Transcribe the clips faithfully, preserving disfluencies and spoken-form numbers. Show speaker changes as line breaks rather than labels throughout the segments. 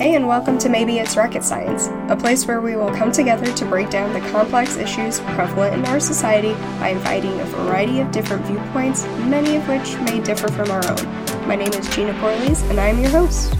Hey, and welcome to Maybe It's Rocket Science, a place where we will come together to break down the complex issues prevalent in our society by inviting a variety of different viewpoints, many of which may differ from our own. My name is Gina Corlees, and I am your host.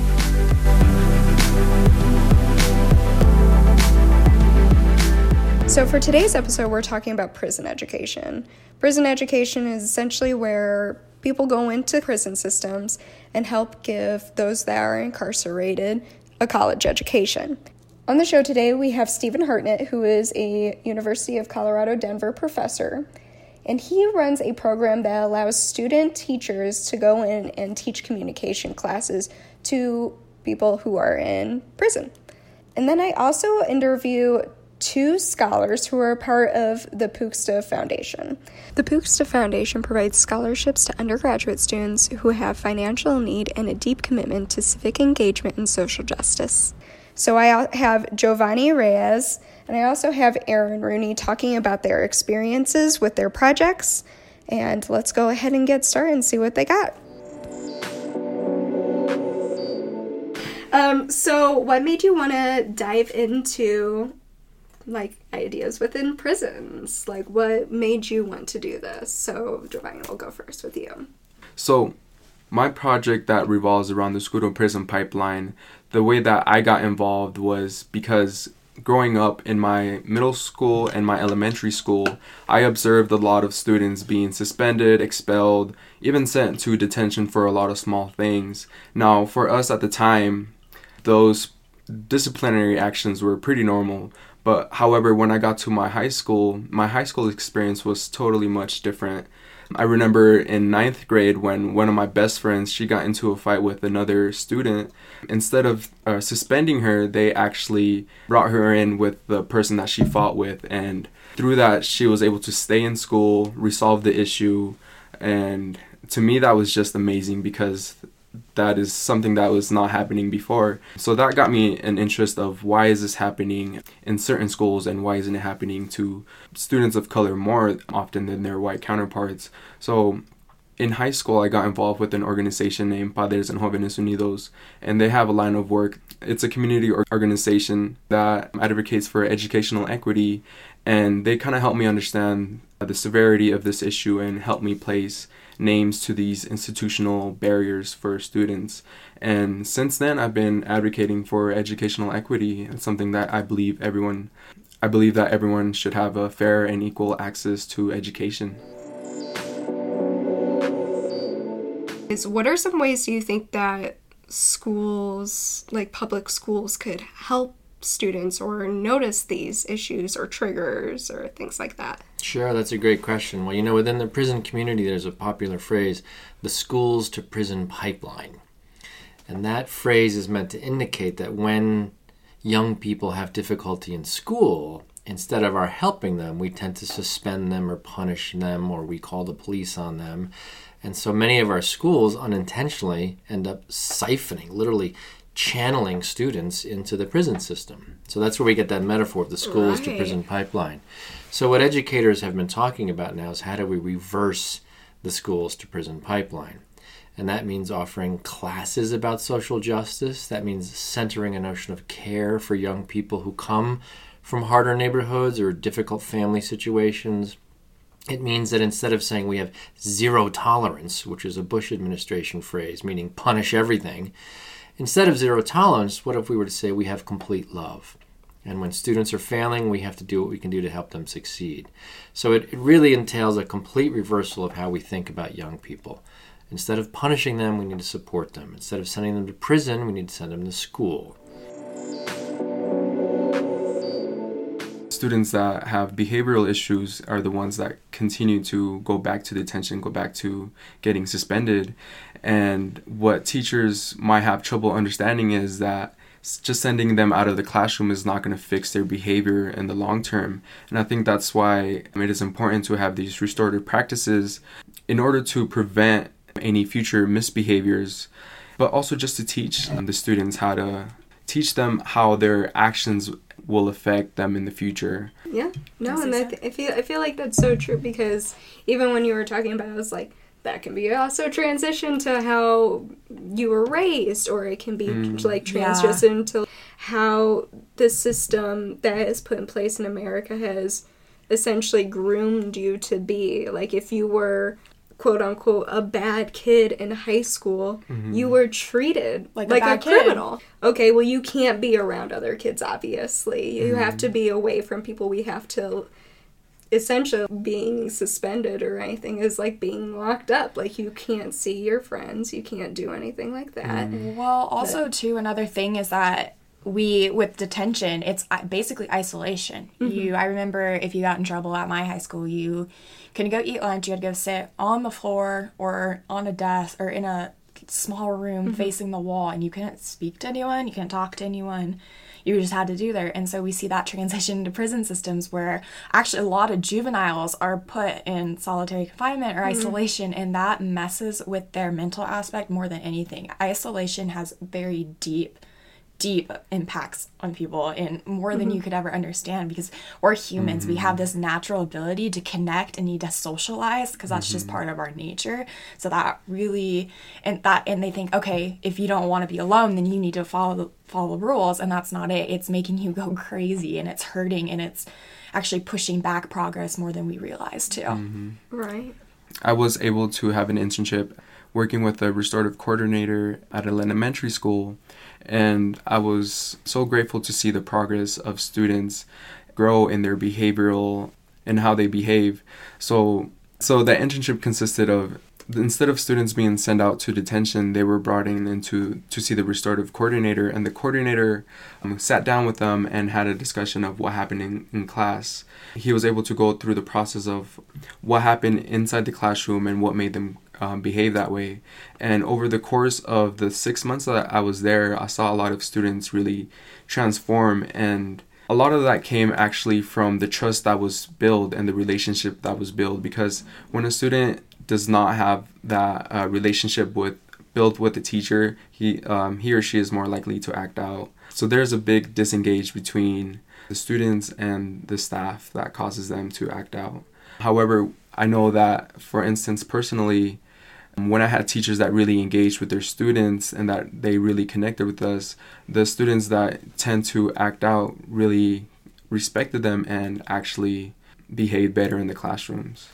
So for today's episode, we're talking about prison education. Prison education is essentially where people go into prison systems and help give those that are incarcerated a college education. On the show today, we have Stephen Hartnett, who is a University of Colorado Denver professor, and he runs a program that allows student teachers to go in and teach communication classes to people who are in prison. And then I also interview two scholars who are part of the Pookstra Foundation. The Pookstra Foundation provides scholarships to undergraduate students who have financial need and a deep commitment to civic engagement and social justice. So I have Giovanni Reyes, and I also have Aaron Rooney talking about their experiences with their projects. And let's go ahead and get started and see what they got. Um, so what made you want to dive into like ideas within prisons? Like, what made you want to do this? So Giovanni, we'll go first with you.
So my project that revolves around the school to prison pipeline, the way that I got involved was because growing up in my middle school and my elementary school, I observed a lot of students being suspended, expelled, even sent to detention for a lot of small things. Now, for us at the time, those disciplinary actions were pretty normal. But however, when I got to my high school, my high school experience was totally much different. I remember in ninth grade when one of my best friends, she got into a fight with another student. Instead of uh, suspending her, they actually brought her in with the person that she fought with. And through that, she was able to stay in school, resolve the issue. And to me, that was just amazing because that is something that was not happening before. So that got me an interest of why is this happening in certain schools and why isn't it happening to students of color more often than their white counterparts. So in high school, I got involved with an organization named Padres and Jóvenes Unidos, and they have a line of work. It's a community organization that advocates for educational equity, and they kind of helped me understand the severity of this issue and help me place names to these institutional barriers for students. And since then, I've been advocating for educational equity. It's something that I believe everyone, I believe that everyone should have a fair and equal access to education.
Is what are some ways do you think that schools, like public schools, could help students or notice these issues or triggers or things like that?
Sure, that's a great question. Well, you know, within the prison community, there's a popular phrase, the schools to prison pipeline. And that phrase is meant to indicate that when young people have difficulty in school, instead of our helping them, we tend to suspend them or punish them, or we call the police on them. And so many of our schools unintentionally end up siphoning, literally channeling students into the prison system. So that's where we get that metaphor of the schools right. to prison pipeline. So what educators have been talking about now is how do we reverse the schools to prison pipeline? And that means offering classes about social justice. That means centering a notion of care for young people who come from harder neighborhoods or difficult family situations. It means that instead of saying we have zero tolerance, which is a Bush administration phrase, meaning punish everything, instead of zero tolerance, what if we were to say we have complete love? And when students are failing, we have to do what we can do to help them succeed. So it, it really entails a complete reversal of how we think about young people. Instead of punishing them, we need to support them. Instead of sending them to prison, we need to send them to school.
Students that have behavioral issues are the ones that continue to go back to detention, go back to getting suspended. And what teachers might have trouble understanding is that just sending them out of the classroom is not going to fix their behavior in the long term. And I think that's why it is important to have these restorative practices in order to prevent any future misbehaviors, but also just to teach the students how to teach them how their actions will affect them in the future.
Yeah, no, and I, th- I feel I feel like that's so true because even when you were talking about it, I was like, that can be also transition to how you were raised, or it can be mm. like transition yeah. to how the system that is put in place in America has essentially groomed you to be. Like, if you were, quote unquote, a bad kid in high school, mm-hmm. you were treated like, like a, a criminal. Okay, well, you can't be around other kids, obviously. You mm-hmm. have to be away from people. We have to, essentially, being suspended or anything is like being locked up. Like, you can't see your friends. You can't do anything like that.
Mm-hmm. Well, also, but, too, another thing is that we, with detention, it's basically isolation. Mm-hmm. You, I remember if you got in trouble at my high school, you couldn't go eat lunch. You had to go sit on the floor or on a desk or in a small room mm-hmm. facing the wall, and you couldn't speak to anyone. You couldn't talk to anyone. You just had to do there. And so we see that transition to prison systems where actually a lot of juveniles are put in solitary confinement or mm-hmm. isolation, and that messes with their mental aspect more than anything. Isolation has very deep deep impacts on people, and more than mm-hmm. you could ever understand, because we're humans. Mm-hmm. We have this natural ability to connect and need to socialize, because that's mm-hmm. just part of our nature. So that really, and that, and they think, okay, if you don't want to be alone, then you need to follow the follow the rules, and that's not it. It's making you go crazy, and it's hurting, and it's actually pushing back progress more than we realize too.
Mm-hmm.
Right.
I was able to have an internship working with a restorative coordinator at an elementary school, and I was so grateful to see the progress of students grow in their behavioral and how they behave. So, so that internship consisted of, instead of students being sent out to detention, they were brought in into to see the restorative coordinator, and the coordinator um, sat down with them and had a discussion of what happened in, in class. He was able to go through the process of what happened inside the classroom and what made them um, behave that way. And over the course of the six months that I was there, I saw a lot of students really transform, and a lot of that came actually from the trust that was built and the relationship that was built, because when a student does not have that uh, relationship with built with the teacher, he um, he or she is more likely to act out. So there's a big disengage between the students and the staff that causes them to act out. However, I know that, for instance, personally, when I had teachers that really engaged with their students and that they really connected with us, the students that tend to act out really respected them and actually behaved better in the classrooms.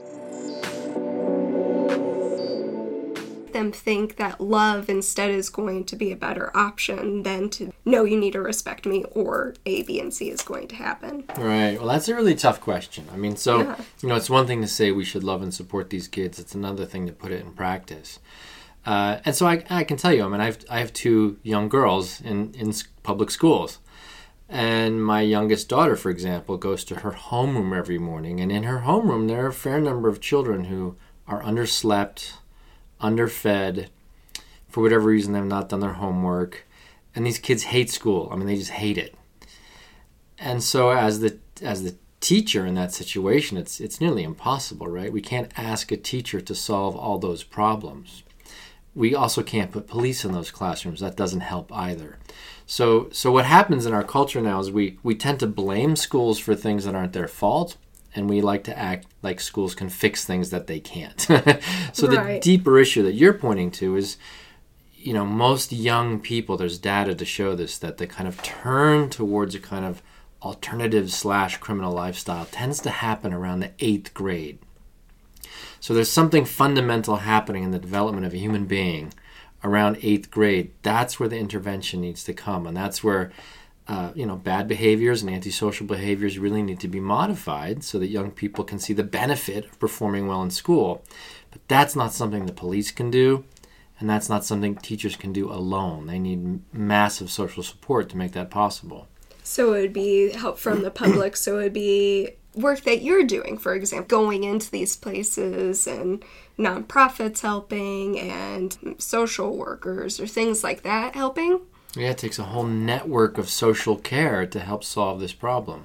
Them think that love instead is going to be a better option than to, no, you need to respect me, or A, B, and C is going to happen.
Right. Well, that's a really tough question. I mean, so,
yeah.
you know, it's one thing to say we should love and support these kids. It's another thing to put it in practice. Uh, and so I, I can tell you, I mean, I have, I have two young girls in, in public schools. And my youngest daughter, for example, goes to her homeroom every morning. And in her homeroom, there are a fair number of children who are underslept, underfed, for whatever reason they've not done their homework, and these kids hate school. I mean, they just hate it. And so as the as the teacher in that situation, it's it's nearly impossible, right? We can't ask a teacher to solve all those problems. We also can't put police in those classrooms. That doesn't help either. So so what happens in our culture now is we we tend to blame schools for things that aren't their fault, and we like to act like schools can fix things that they can't. So
right.
The deeper issue that you're pointing to is, you know, most young people, there's data to show this, that they kind of turn towards a kind of alternative slash criminal lifestyle tends to happen around the eighth grade. So there's something fundamental happening in the development of a human being around eighth grade. That's where the intervention needs to come, and that's where Uh, you know, bad behaviors and antisocial behaviors really need to be modified so that young people can see the benefit of performing well in school. But that's not something the police can do, and that's not something teachers can do alone. They need massive social support to make that possible.
So it would be help from the public, so it would be work that you're doing, for example, going into these places and nonprofits helping and social workers or things like that helping.
Yeah, it takes a whole network of social care to help solve this problem.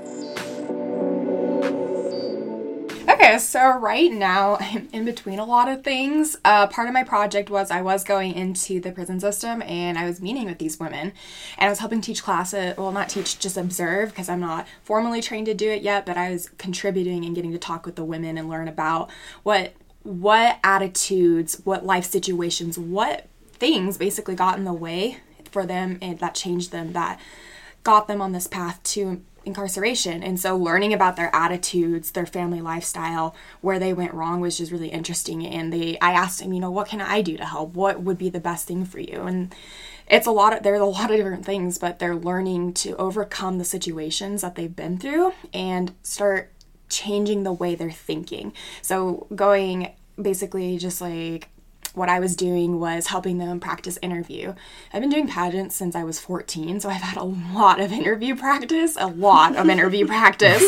Okay, so right now I'm in between a lot of things. Uh, part of my project was I was going into the prison system, and I was meeting with these women, and I was helping teach classes, well, not teach, just observe, because I'm not formally trained to do it yet, but I was contributing and getting to talk with the women and learn about what what attitudes, what life situations, what things basically got in the way for them and that changed them, that got them on this path to incarceration. And so learning about their attitudes, their family lifestyle, where they went wrong was just really interesting. And they, I asked him, you know, what can I do to help? What would be the best thing for you? And it's a lot of, there's a lot of different things, but they're learning to overcome the situations that they've been through and start changing the way they're thinking. So going basically just like what I was doing was helping them practice interview. I've been doing pageants since I was fourteen, so I've had a lot of interview practice, a lot of interview practice.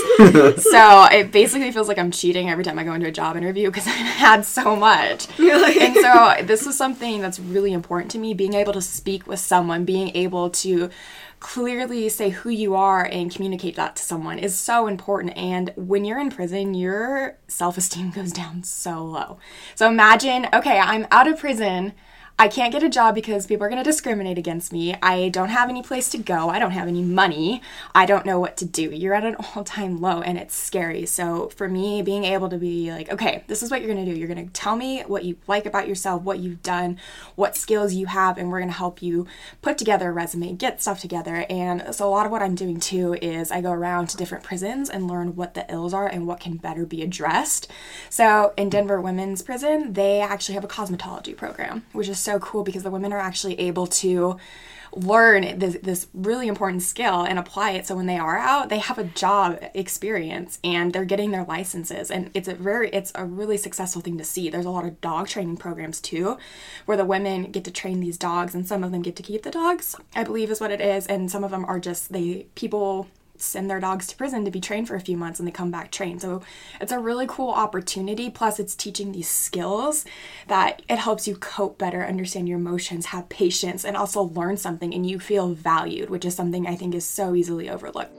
So it basically feels like I'm cheating every time I go into a job interview because I've had so much. Really? And so this is something that's really important to me, being able to speak with someone, being able to clearly say who you are and communicate that to someone is so important. And when you're in prison, your self-esteem goes down so low. So imagine, okay, I'm out of prison. I can't get a job because people are going to discriminate against me. I don't have any place to go. I don't have any money. I don't know what to do. You're at an all-time low and it's scary. So for me, being able to be like, okay, this is what you're going to do. You're going to tell me what you like about yourself, what you've done, what skills you have, and we're going to help you put together a resume, get stuff together. And so a lot of what I'm doing too is I go around to different prisons and learn what the ills are and what can better be addressed. So in Denver Women's Prison, they actually have a cosmetology program, which is so so cool because the women are actually able to learn this, this really important skill and apply it. So when they are out, they have a job experience and they're getting their licenses. And it's a very, it's a really successful thing to see. There's a lot of dog training programs too, where the women get to train these dogs and some of them get to keep the dogs, I believe is what it is. And some of them are just, they, people send their dogs to prison to be trained for a few months and they come back trained. So it's a really cool opportunity. Plus it's teaching these skills that it helps you cope better, understand your emotions, have patience, and also learn something and you feel valued, which is something I think is so easily overlooked.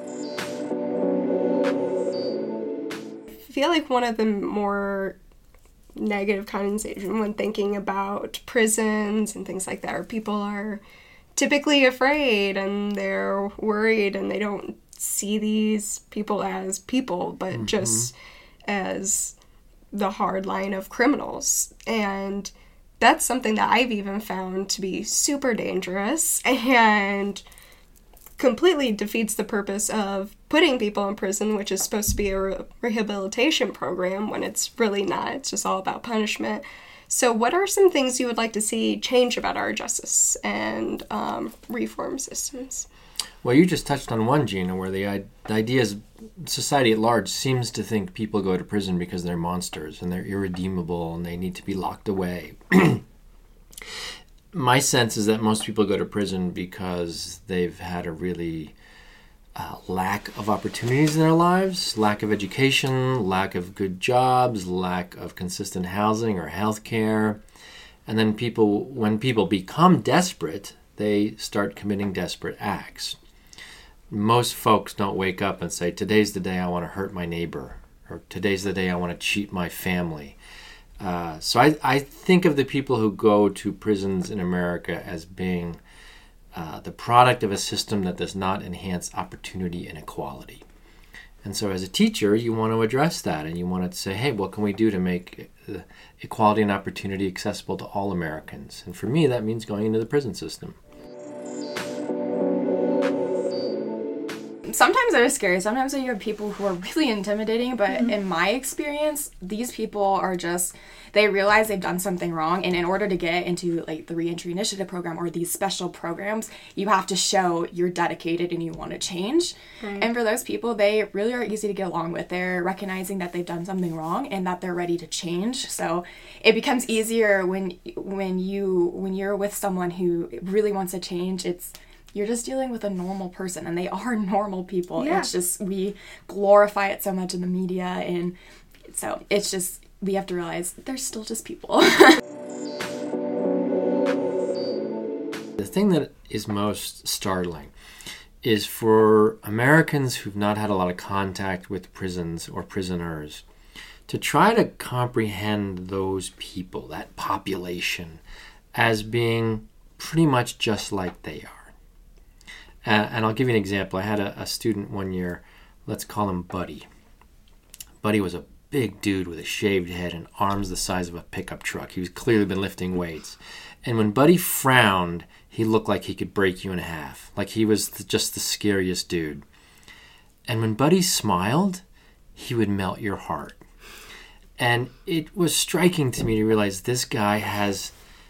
I feel like one of the more negative connotation when thinking about prisons and things like that are people are typically afraid and they're worried and they don't see these people as people, but mm-hmm. just as the hard line of criminals. And that's something that I've even found to be super dangerous and completely defeats the purpose of putting people in prison, which is supposed to be a re- rehabilitation program when it's really not. It's just all about punishment. So what are some things you would like to see change about our justice and um, reform systems?
Well, you just touched on one, Gina, where the, the idea is society at large seems to think people go to prison because they're monsters and they're irredeemable and they need to be locked away. My sense is that most people go to prison because they've had a really Uh, lack of opportunities in their lives, lack of education, lack of good jobs, lack of consistent housing or health care. And then people, when people become desperate, they start committing desperate acts. Most folks don't wake up and say, today's the day I want to hurt my neighbor, or today's the day I want to cheat my family. Uh, so I, I think of the people who go to prisons in America as being Uh, the product of a system that does not enhance opportunity and equality. And so as a teacher, you want to address that and you want to say, hey, what can we do to make uh, equality and opportunity accessible to all Americans? And for me, that means going into the prison system.
Sometimes they're scary. Sometimes you have people who are really intimidating, but mm-hmm. in my experience, these people are just, they realize they've done something wrong, and in order to get into like the Reentry Initiative program or these special programs, you have to show you're dedicated and you want to change. Right. And for those people, they really are easy to get along with. They're recognizing that they've done something wrong and that they're ready to change. So it becomes easier when when you when you're with someone who really wants to change. It's You're just dealing with a normal person, and they are normal people. Yeah. It's just, we glorify it so much in the media, and so it's just, we have to realize they're still just people.
The thing that is most startling is for Americans who've not had a lot of contact with prisons or prisoners to try to comprehend those people, that population, as being pretty much just like they are. Uh, and I'll give you an example. I had a, a student one year, let's call him Buddy. Buddy was a big dude with a shaved head and arms the size of a pickup truck. He was clearly been lifting weights. And when Buddy frowned, he looked like he could break you in half, like he was the, just the scariest dude. And when Buddy smiled, he would melt your heart. And it was striking to me to realize this guy has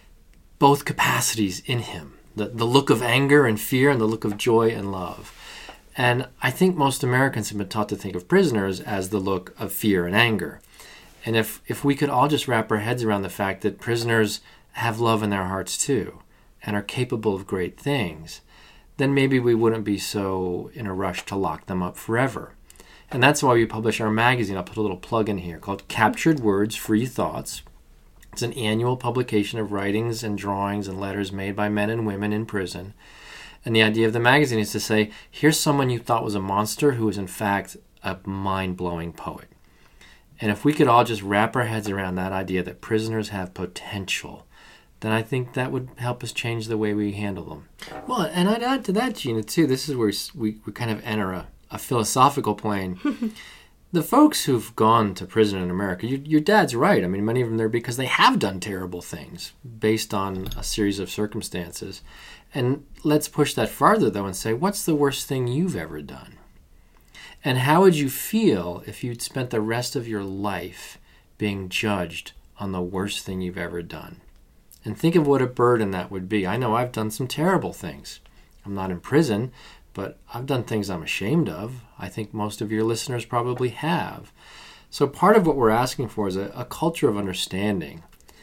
both capacities in him, the, the look of anger and fear and the look of joy and love. And I think most Americans have been taught to think of prisoners as the look of fear and anger. And if, if we could all just wrap our heads around the fact that prisoners have love in their hearts too and are capable of great things, then maybe we wouldn't be so in a rush to lock them up forever. And that's why we publish our magazine. I'll put a little plug in here called Captured Words, Free Thoughts. It's an annual publication of writings and drawings and letters made by men and women in prison. And the idea of the magazine is to say, here's someone you thought was a monster who is in fact a mind-blowing poet. And if we could all just wrap our heads around that idea that prisoners have potential, then I think that would help us change the way we handle them. Well, and I'd add to that, Gina, too, this is where we, we kind of enter a, a philosophical plane. The folks who've gone to prison in America, you, your dad's right. I mean, many of them are there because they have done terrible things based on a series of circumstances. And let's push that farther, though, and say, what's the worst thing you've ever done? And how would you feel if you'd spent the rest of your life being judged on the worst thing you've ever done? And think of what a burden that would be. I know I've done some terrible things. I'm not in prison, but I've done things I'm ashamed of. I think most of your listeners probably have. So part of what we're asking for is a, a culture of understanding.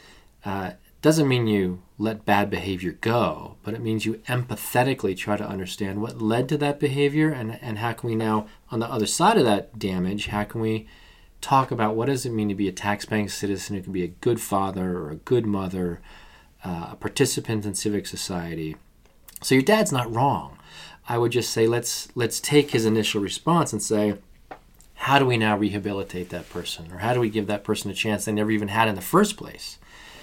Uh, doesn't mean you let bad behavior go, but it means you empathetically try to understand what led to that behavior and, and how can we now, on the other side of that damage, how can we talk about what does it mean to be a tax-paying citizen who can be a good father or a good mother, uh, a participant in civic society. So your dad's not wrong. I would just say let's let's take his initial response and say, how do we now rehabilitate that person? Or how do we give that person a chance they never even had in the first place?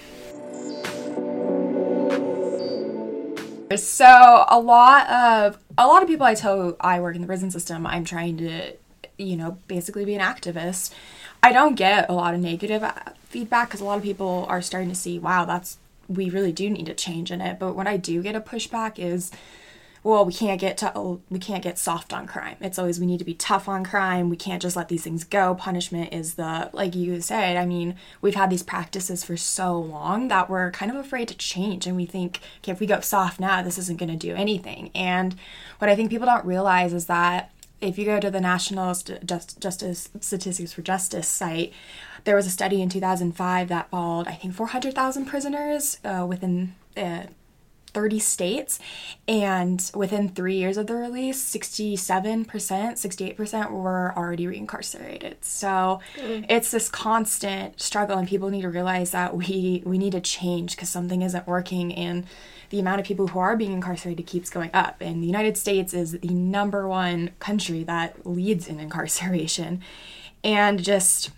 So a lot of a lot of people I tell I work in the prison system, I'm trying to, you know, basically be an activist. I don't get a lot of negative feedback because a lot of people are starting to see, wow, that's we really do need a change in it. But what I do get a pushback is, well, we can't get to, oh, we can't get soft on crime. It's always we need to be tough on crime. We can't just let these things go. Punishment is the, like you said, I mean, we've had these practices for so long that we're kind of afraid to change. And we think, okay, if we go soft now, this isn't going to do anything. And what I think people don't realize is that if you go to the National St- Just, Justice Statistics for Justice site, there was a study in two thousand five that followed, I think, four hundred thousand prisoners uh, within uh, thirty states, and within three years of the release, sixty-seven percent, sixty-eight percent were already reincarcerated. So mm. it's this constant struggle, and people need to realize that we, we need to change because something isn't working, and the amount of people who are being incarcerated keeps going up. And the United States is the number one country that leads in incarceration. And just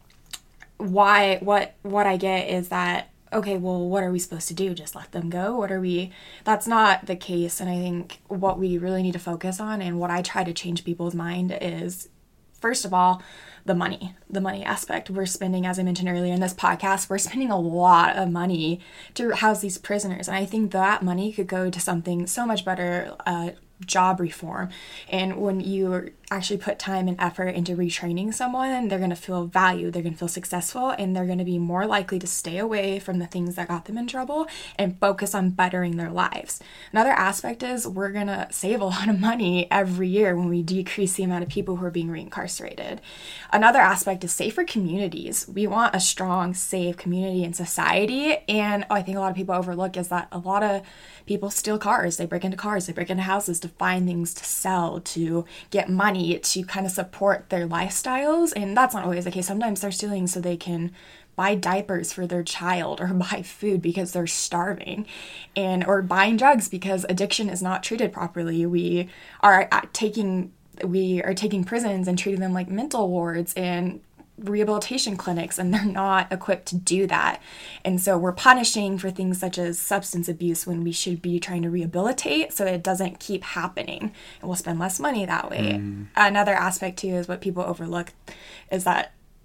why, what, what I get is that, okay, well, what are we supposed to do? Just let them go? What are we? That's not the case. And I think what we really need to focus on and what I try to change people's mind is, first of all, the money, the money aspect. We're spending, as I mentioned earlier in this podcast, we're spending a lot of money to house these prisoners. And I think that money could go to something so much better, uh, job reform. And when you actually put time and effort into retraining someone, they're going to feel valued, they're going to feel successful, and they're going to be more likely to stay away from the things that got them in trouble and focus on bettering their lives. Another aspect is we're going to save a lot of money every year when we decrease the amount of people who are being reincarcerated. Another aspect is safer communities. We want a strong, safe community and society, and I think a lot of people overlook is that a lot of people steal cars, they break into cars, they break into houses to find things to sell, to get money, to kind of support their lifestyles. And that's not always the case. Sometimes they're stealing so they can buy diapers for their child or buy food because they're starving, and or buying drugs because addiction is not treated properly. We are taking we are taking prisons and treating them like mental wards and rehabilitation clinics, and they're not equipped to do that. And so we're punishing for things such as substance abuse when we should be trying to rehabilitate so that it doesn't keep happening, and we'll spend less money that way. Mm. Another aspect too is what people overlook is that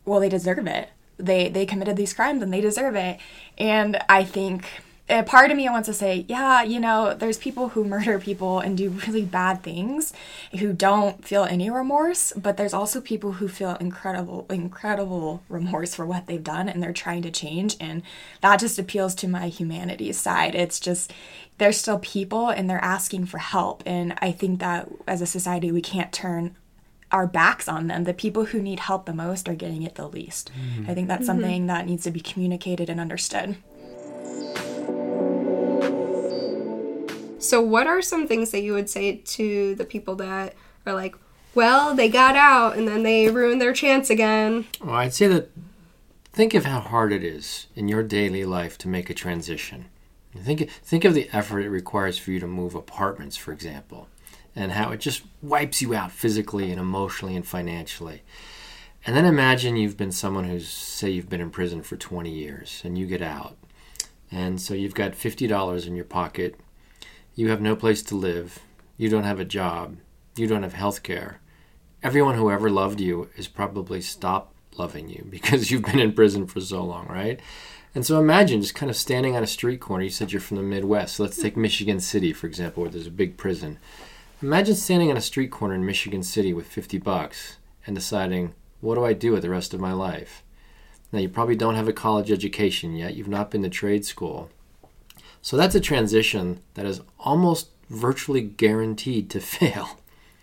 well, they deserve it. They they committed these crimes and they deserve it. And I think a part of me wants to say, yeah, you know, there's people who murder people and do really bad things who don't feel any remorse, but there's also people who feel incredible, incredible remorse for what they've done and they're trying to change. And that just appeals to my humanities side. It's just, they're still people and they're asking for help. And I think that as a society, we can't turn our backs on them. The people who need help the most are getting it the least. Mm-hmm. I think that's mm-hmm. something that needs to be communicated and understood.
So what are some things that you would say to the people that are like, well, they got out and then they ruined their chance again?
Well, I'd say that think of how hard it is in your daily life to make a transition. Think, think of the effort it requires for you to move apartments, for example, and how it just wipes you out physically and emotionally and financially. And then imagine you've been someone who's, say you've been in prison for twenty years and you get out. And so you've got fifty dollars in your pocket. You have no place to live. You don't have a job. You don't have health care. Everyone who ever loved you has probably stopped loving you because you've been in prison for so long, right? And so imagine just kind of standing on a street corner. You said you're from the Midwest. So let's take Michigan City, for example, where there's a big prison. Imagine standing on a street corner in Michigan City with fifty bucks and deciding, what do I do with the rest of my life? Now, you probably don't have a college education yet. You've not been to trade school. So that's a transition that is almost virtually guaranteed to fail.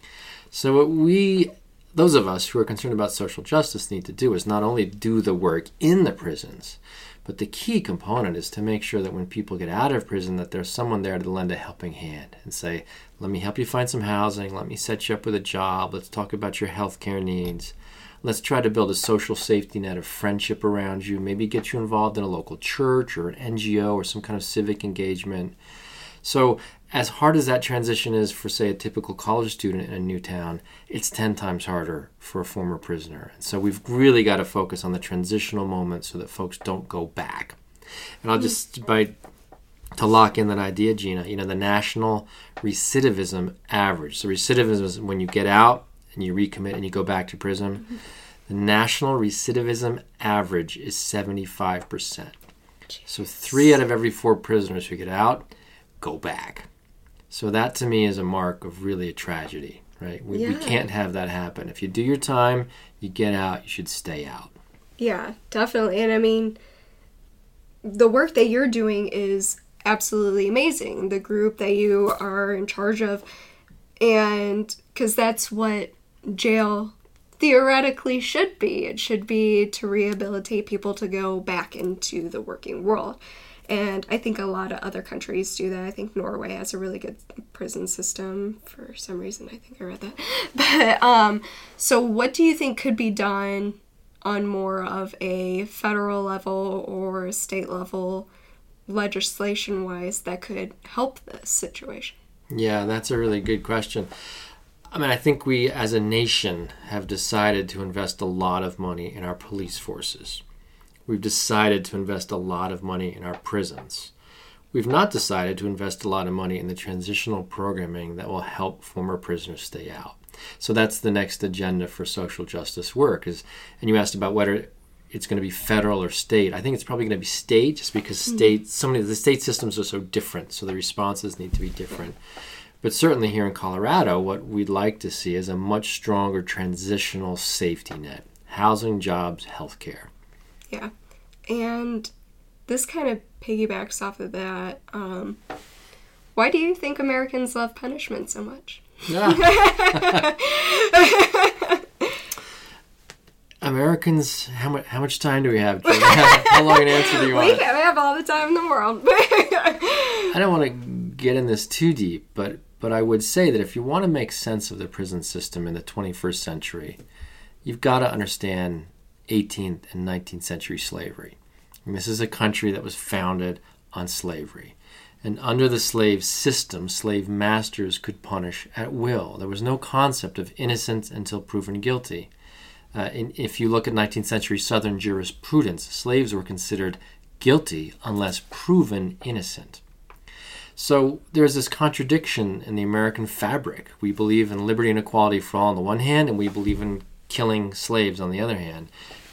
So what we, those of us who are concerned about social justice, need to do is not only do the work in the prisons, but the key component is to make sure that when people get out of prison that there's someone there to lend a helping hand and say, let me help you find some housing, let me set you up with a job, let's talk about your health care needs. Let's try to build a social safety net of friendship around you, maybe get you involved in a local church or an N G O or some kind of civic engagement. So as hard as that transition is for, say, a typical college student in a new town, it's ten times harder for a former prisoner. And so we've really got to focus on the transitional moment so that folks don't go back. And I'll just, by to lock in that idea, Gina, you know, the national recidivism average. So recidivism is when you get out and you recommit and you go back to prison. Mm-hmm. The national recidivism average is seventy-five percent. Jeez. So three out of every four prisoners who get out go back. So that to me is a mark of really a tragedy, right? We, yeah. we can't have that happen. If you do your time, you get out, you should stay out.
Yeah, definitely. And I mean, the work that you're doing is absolutely amazing. The group that you are in charge of, and because that's what jail theoretically should be. It should be to rehabilitate people to go back into the working world. And I think a lot of other countries do that. I think Norway has a really good prison system for some reason. I think I read that. But um, so what do you think could be done on more of a federal level or state level legislation-wise that could help this situation?
Yeah, that's a really good question. I mean, I think we as a nation have decided to invest a lot of money in our police forces. We've decided to invest a lot of money in our prisons. We've not decided to invest a lot of money in the transitional programming that will help former prisoners stay out. So that's the next agenda for social justice work. Is, and you asked about whether it's going to be federal or state. I think it's probably going to be state, just because state, mm-hmm. so many of the state systems are so different, so the responses need to be different. But certainly here in Colorado, what we'd like to see is a much stronger transitional safety net. Housing, jobs, healthcare.
Yeah. And this kind of piggybacks off of that. Um, why do you think Americans love punishment so much? Yeah.
Americans, how much how much time do we have? How long an answer do you want?
We have all the time in the world.
I don't want to get in this too deep, but but I would say that if you want to make sense of the prison system in the twenty-first century, you've got to understand eighteenth and nineteenth century slavery. And this is a country that was founded on slavery. And under the slave system, slave masters could punish at will. There was no concept of innocence until proven guilty. Uh, in, if you look at nineteenth century Southern jurisprudence, slaves were considered guilty unless proven innocent. So there's this contradiction in the American fabric. We believe in liberty and equality for all on the one hand, and we believe in killing slaves on the other hand.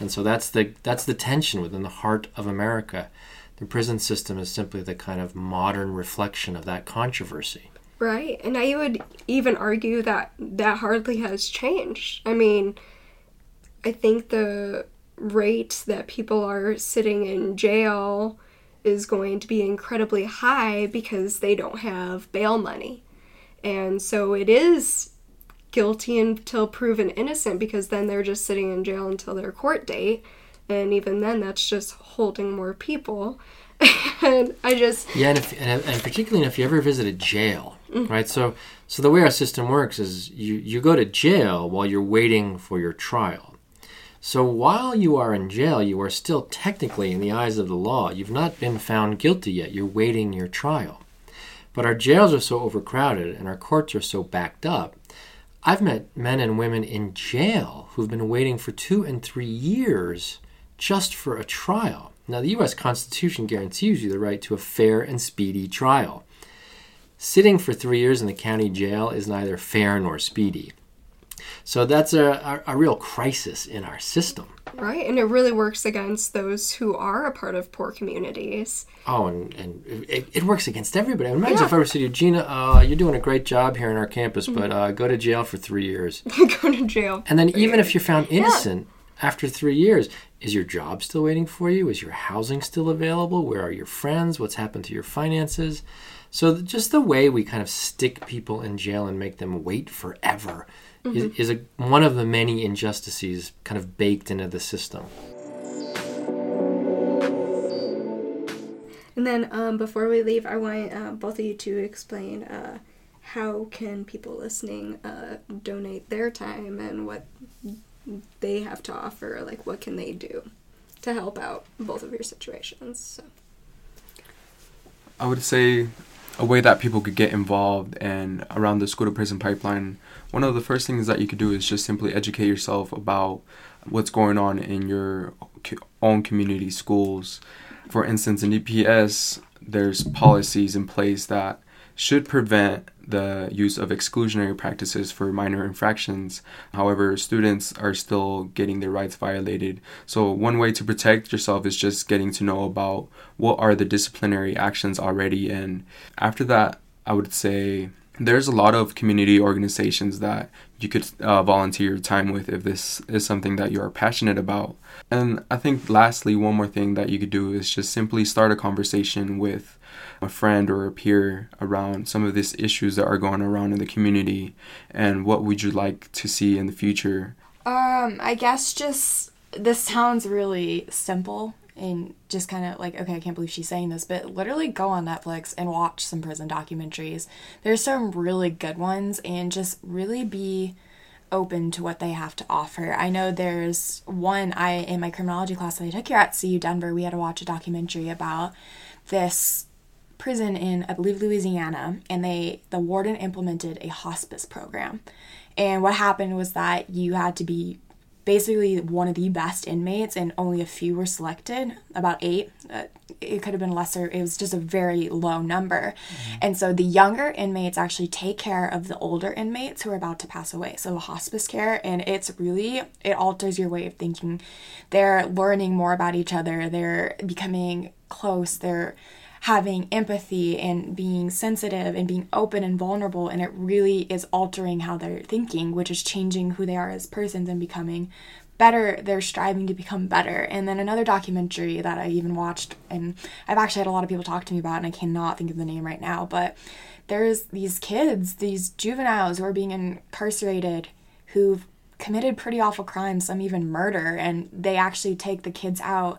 And so that's the that's the tension within the heart of America. The prison system is simply the kind of modern reflection of that controversy.
Right, and I would even argue that that hardly has changed. I mean, I think the rate that people are sitting in jail is going to be incredibly high because they don't have bail money. And so it is guilty until proven innocent, because then they're just sitting in jail until their court date. And even then, that's just holding more people. And I just...
Yeah, and, if, and, and particularly if you ever visit a jail, mm-hmm. right? So so the way our system works is you, you go to jail while you're waiting for your trial. So while you are in jail, you are still technically, in the eyes of the law, you've not been found guilty yet. You're waiting your trial. But our jails are so overcrowded and our courts are so backed up. I've met men and women in jail who've been waiting for two and three years just for a trial. Now, the U S Constitution guarantees you the right to a fair and speedy trial. Sitting for three years in the county jail is neither fair nor speedy. So that's a, a, a real crisis in our system.
Right, and it really works against those who are a part of poor communities.
Oh, and, and it, it works against everybody. Imagine
yeah.
if I were to say to you, Gina, uh, you're doing a great job here on our campus, mm-hmm. but uh, go to jail for three years.
Go to jail.
And then even
years.
if you're found innocent yeah. after three years, is your job still waiting for you? Is your housing still available? Where are your friends? What's happened to your finances? So just the way we kind of stick people in jail and make them wait forever mm-hmm. is, is a, one of the many injustices kind of baked into the system.
And then um, before we leave, I want uh, both of you to explain uh, how can people listening uh, donate their time and what they have to offer, like what can they do to help out both of your situations. So
I would say a way that people could get involved and around the school to prison pipeline, one of the first things that you could do is just simply educate yourself about what's going on in your own community schools. For instance, in D P S, there's policies in place that should prevent the use of exclusionary practices for minor infractions. However, students are still getting their rights violated. So one way to protect yourself is just getting to know about what are the disciplinary actions already. And after that, I would say there's a lot of community organizations that you could uh, volunteer your time with if this is something that you are passionate about. And I think lastly, one more thing that you could do is just simply start a conversation with a friend or a peer around some of these issues that are going around in the community, and what would you like to see in the future?
Um, I guess just, this sounds really simple and just kind of like, okay, I can't believe she's saying this, but literally go on Netflix and watch some prison documentaries. There's some really good ones, and just really be open to what they have to offer. I know there's one, I in my criminology class that I took here at C U Denver, we had to watch a documentary about this prison in, I believe, Louisiana, and they the warden implemented a hospice program. And what happened was that you had to be basically one of the best inmates, and only a few were selected, about eight. Uh, it could have been lesser. It was just a very low number. Mm-hmm. And so the younger inmates actually take care of the older inmates who are about to pass away. So hospice care, and it's really, it alters your way of thinking. They're learning more about each other. They're becoming close. They're having empathy and being sensitive and being open and vulnerable, and it really is altering how they're thinking, which is changing who they are as persons and becoming better. They're striving to become better. And then another documentary that I even watched, and I've actually had a lot of people talk to me about, and I cannot think of the name right now, but there's these kids, these juveniles who are being incarcerated who've committed pretty awful crimes, some even murder, and they actually take the kids out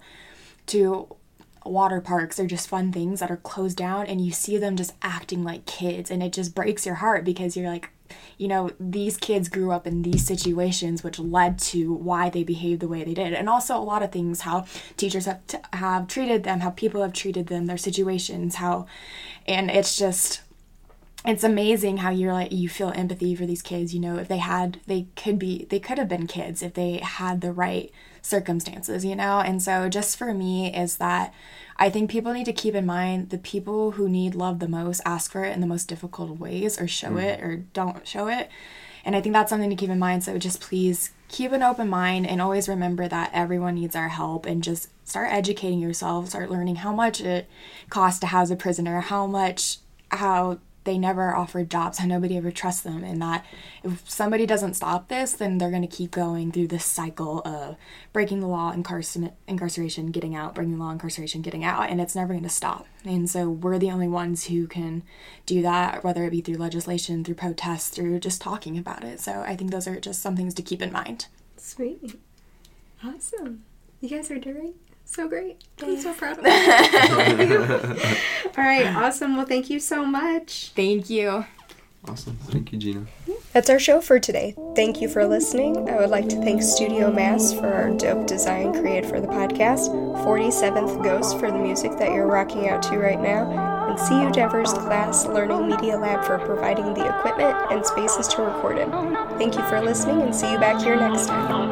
to water parks or just fun things that are closed down, and you see them just acting like kids, and it just breaks your heart, because you're like, you know, these kids grew up in these situations which led to why they behaved the way they did. And also a lot of things, how teachers have t- have treated them, how people have treated them, their situations, how, and it's just, it's amazing how you're like, you feel empathy for these kids. You know, if they had, they could be, they could have been kids if they had the right circumstances, you know? And so just for me is that I think people need to keep in mind the people who need love the most ask for it in the most difficult ways, or show mm. it or don't show it. And I think that's something to keep in mind. So just please keep an open mind and always remember that everyone needs our help, and just start educating yourself, start learning how much it costs to house a prisoner, how much, how they never offer jobs, how nobody ever trusts them, and that if somebody doesn't stop this, then they're going to keep going through this cycle of breaking the law, incarcer- incarceration, getting out, breaking the law, incarceration, getting out, and it's never going to stop. And so we're the only ones who can do that, whether it be through legislation, through protests, through just talking about it. So I think those are just some things to keep in mind.
Sweet. Awesome. You guys are doing so great. I'm so proud of you. All right, awesome. Well, thank you so much.
Thank you.
Awesome. Thank you, Gina.
That's our show for today. Thank you for listening. I would like to thank Studio Mass for our dope design created for the podcast, forty-seventh Ghost for the music that you're rocking out to right now, and C U Devers Class Learning Media Lab for providing the equipment and spaces to record in. Thank you for listening, and see you back here next time.